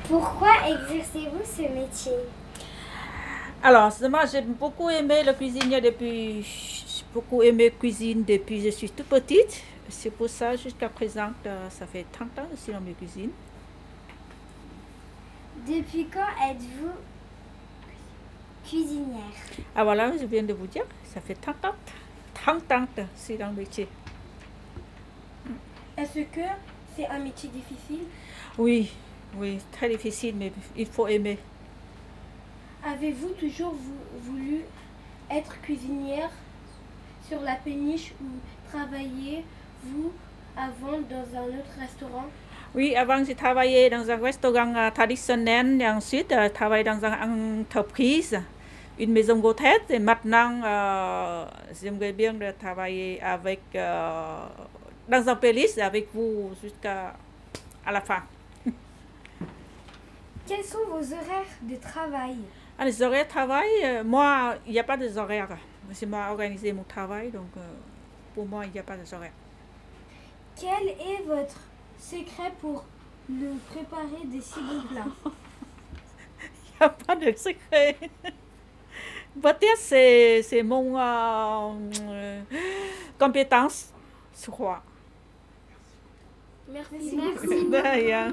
Pourquoi exercez-vous ce métier? Alors, moi, j'ai beaucoup aimé la cuisine depuis... J'ai beaucoup aimé cuisine depuis que je suis toute petite. C'est pour ça, jusqu'à présent, ça fait 30 ans que je suis dans mes cuisines. Depuis quand êtes-vous cuisinière? Ah voilà, je viens de vous dire, ça fait 30 ans. 30 ans que je suis dans le métier. Est-ce que c'est un métier difficile? Oui, très difficile, mais il faut aimer. Avez-vous toujours voulu être cuisinière sur la péniche ou travaillez-vous avant dans un autre restaurant? Oui, avant j'ai travaillé dans un restaurant traditionnel et ensuite travaillé dans une entreprise, une maison d'hôtel. Et maintenant, j'aimerais bien travailler avec, dans un playlist avec vous jusqu'à la fin. Quels sont vos horaires de travail? Les horaires de travail, moi, il n'y a pas d'horaires. C'est moi organisé mon travail, donc pour moi, il n'y a pas d'horaires. Quel est votre secret pour nous préparer des si bons plats? Il n'y a pas de secret. Peut-être c'est mon compétence, je crois. Merci. Merci. De rien.